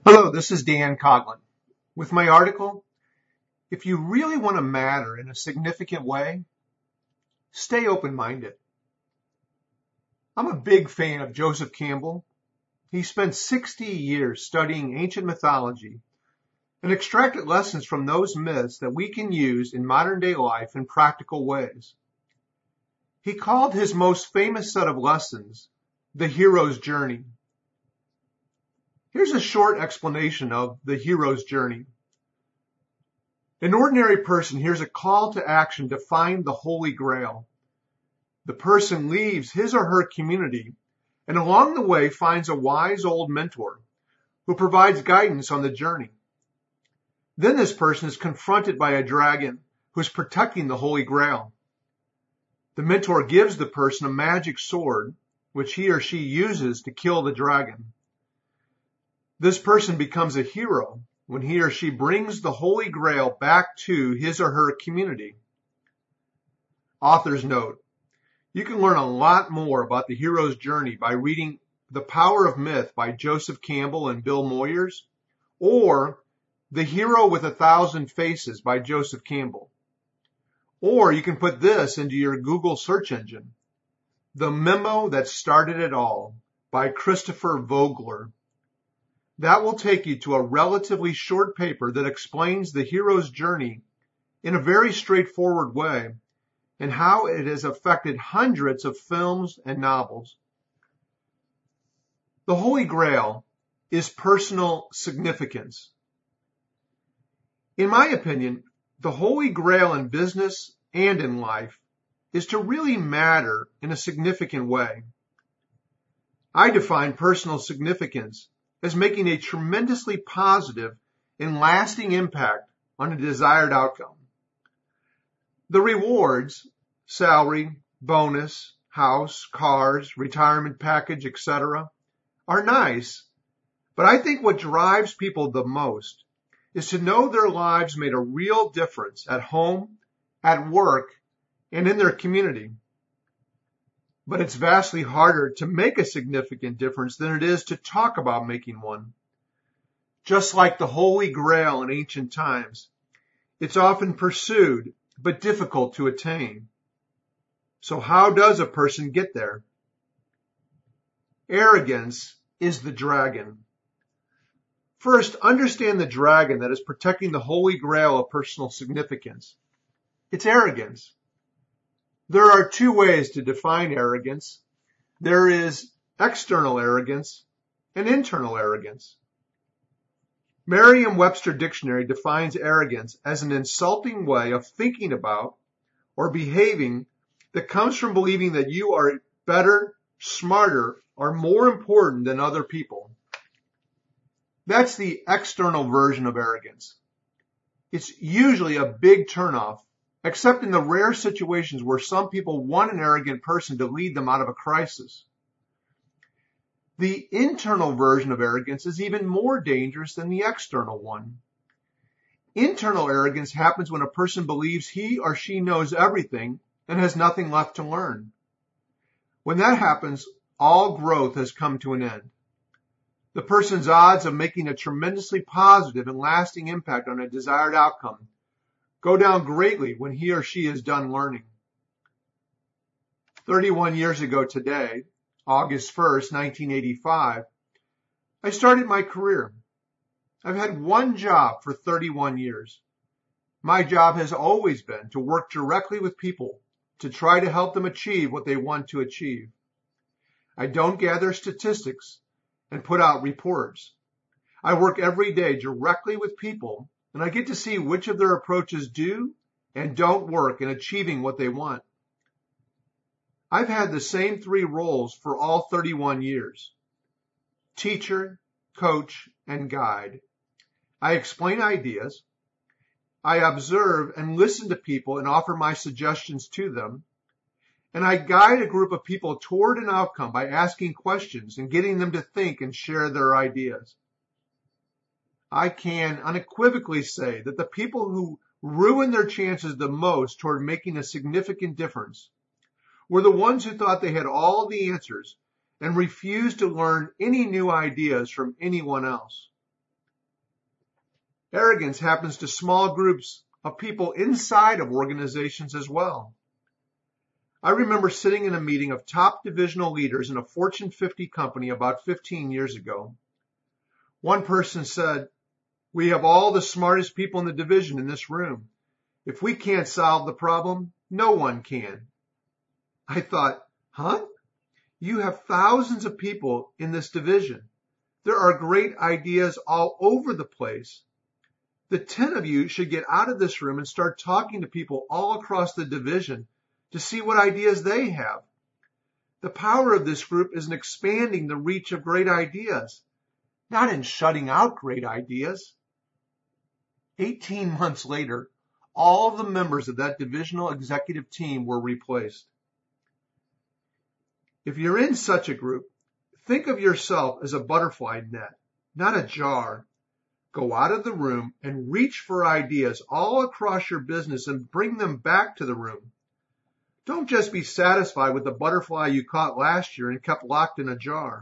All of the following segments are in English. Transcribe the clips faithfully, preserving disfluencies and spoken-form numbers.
Hello, this is Dan Coughlin. With my article, If You Really Want to Matter in a Significant Way, Stay Open-Minded. I'm a big fan of Joseph Campbell. He spent sixty years studying ancient mythology and extracted lessons from those myths that we can use in modern-day life in practical ways. He called his most famous set of lessons the hero's journey. Here's a short explanation of the hero's journey. An ordinary person hears a call to action to find the Holy Grail. The person leaves his or her community and along the way finds a wise old mentor who provides guidance on the journey. Then this person is confronted by a dragon who is protecting the Holy Grail. The mentor gives the person a magic sword, which he or she uses to kill the dragon. This person becomes a hero when he or she brings the Holy Grail back to his or her community. Author's note: you can learn a lot more about the hero's journey by reading The Power of Myth by Joseph Campbell and Bill Moyers, or The Hero with a Thousand Faces by Joseph Campbell. Or you can put this into your Google search engine: The Memo That Started It All by Christopher Vogler. That will take you to a relatively short paper that explains the hero's journey in a very straightforward way and how it has affected hundreds of films and novels. The Holy Grail is personal significance. In my opinion, the Holy Grail in business and in life is to really matter in a significant way. I define personal significance as making a tremendously positive and lasting impact on a desired outcome. The rewards, salary, bonus, house, cars, retirement package, et cetera, are nice, but I think what drives people the most is to know their lives made a real difference at home, at work, and in their community. But it's vastly harder to make a significant difference than it is to talk about making one. Just like the Holy Grail in ancient times, it's often pursued but difficult to attain. So how does a person get there? Arrogance is the dragon. First, understand the dragon that is protecting the Holy Grail of personal significance. It's arrogance. There are two ways to define arrogance. There is external arrogance and internal arrogance. Merriam-Webster Dictionary defines arrogance as an insulting way of thinking about or behaving that comes from believing that you are better, smarter, or more important than other people. That's the external version of arrogance. It's usually a big turnoff, except in the rare situations where some people want an arrogant person to lead them out of a crisis. The internal version of arrogance is even more dangerous than the external one. Internal arrogance happens when a person believes he or she knows everything and has nothing left to learn. When that happens, all growth has come to an end. The person's odds of making a tremendously positive and lasting impact on a desired outcome go down greatly when he or she is done learning. thirty-one years ago today, August first, nineteen eighty-five, I started my career. I've had one job for thirty-one years. My job has always been to work directly with people to try to help them achieve what they want to achieve. I don't gather statistics and put out reports. I work every day directly with people, and I get to see which of their approaches do and don't work in achieving what they want. I've had the same three roles for all thirty-one years: teacher, coach, and guide. I explain ideas. I observe and listen to people and offer my suggestions to them. And I guide a group of people toward an outcome by asking questions and getting them to think and share their ideas. I can unequivocally say that the people who ruin their chances the most toward making a significant difference were the ones who thought they had all the answers and refused to learn any new ideas from anyone else. Arrogance happens to small groups of people inside of organizations as well. I remember sitting in a meeting of top divisional leaders in a Fortune fifty company about fifteen years ago. One person said, "We have all the smartest people in the division in this room. If we can't solve the problem, no one can." I thought, huh? You have thousands of people in this division. There are great ideas all over the place. The ten of you should get out of this room and start talking to people all across the division to see what ideas they have. The power of this group is in expanding the reach of great ideas, not in shutting out great ideas. Eighteen months later, all of the members of that divisional executive team were replaced. If you're in such a group, think of yourself as a butterfly net, not a jar. Go out of the room and reach for ideas all across your business and bring them back to the room. Don't just be satisfied with the butterfly you caught last year and kept locked in a jar.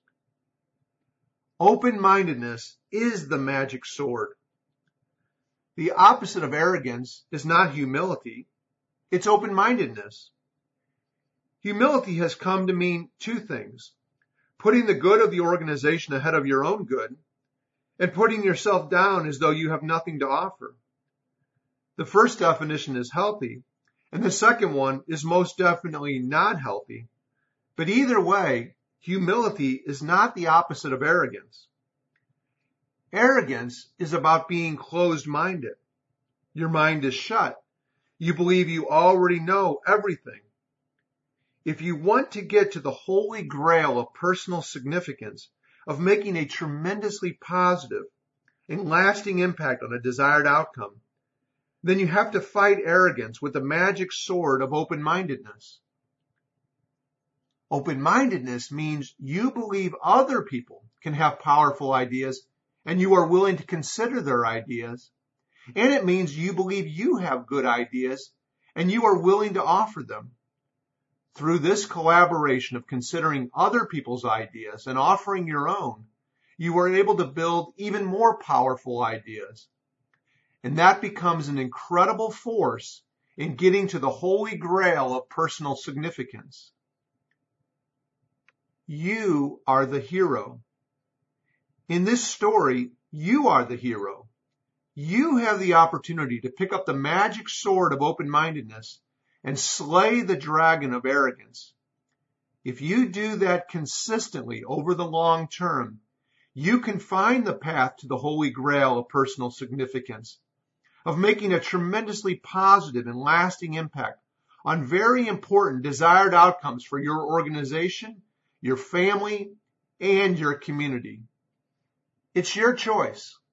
Open-mindedness is the magic sword. The opposite of arrogance is not humility, it's open-mindedness. Humility has come to mean two things: putting the good of the organization ahead of your own good, and putting yourself down as though you have nothing to offer. The first definition is healthy, and the second one is most definitely not healthy. But either way, humility is not the opposite of arrogance. Arrogance is about being closed-minded. Your mind is shut. You believe you already know everything. If you want to get to the holy grail of personal significance, of making a tremendously positive and lasting impact on a desired outcome, then you have to fight arrogance with the magic sword of open-mindedness. Open-mindedness means you believe other people can have powerful ideas and you are willing to consider their ideas. And it means you believe you have good ideas and you are willing to offer them. Through this collaboration of considering other people's ideas and offering your own, you are able to build even more powerful ideas. And that becomes an incredible force in getting to the holy grail of personal significance. You are the hero. In this story, you are the hero. You have the opportunity to pick up the magic sword of open-mindedness and slay the dragon of arrogance. If you do that consistently over the long term, you can find the path to the holy grail of personal significance, of making a tremendously positive and lasting impact on very important desired outcomes for your organization, your family, and your community. It's your choice.